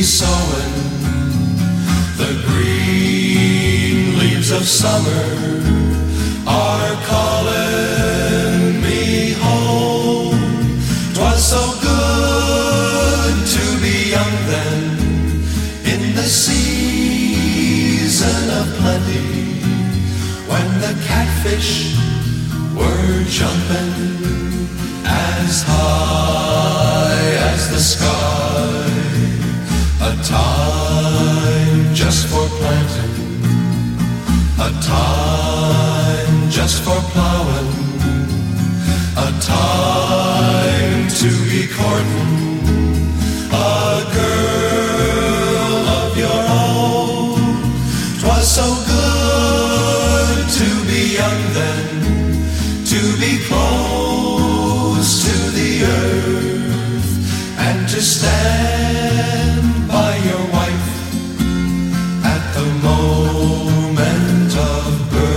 sowing. The green leaves of summer are calling me home. 'Twas so good to be young then, in the season of plenty, when the catfish were jumping as high as the sky. A time just for planting, a time just for plowing, a time to be courting a girl of your own. 'Twas so good to be young then, to be close to the earth, and to stand by your wife at the moment of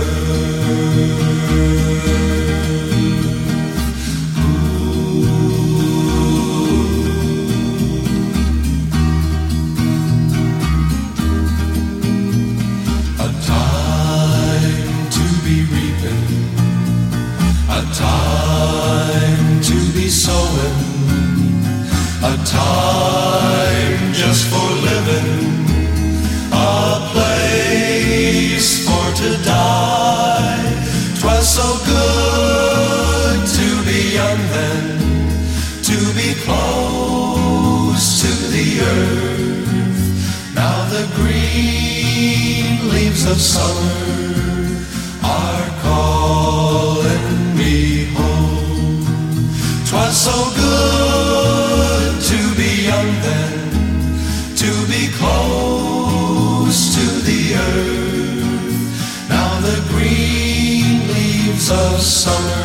birth. A time to be reaping, a time to be sowing, a time just for living, a place for to die. 'Twas so good to be young then, to be close to the earth. Now the green leaves of summer are calling me home. 'Twas so good to be young then, to be close to the earth. Now the green leaves of summer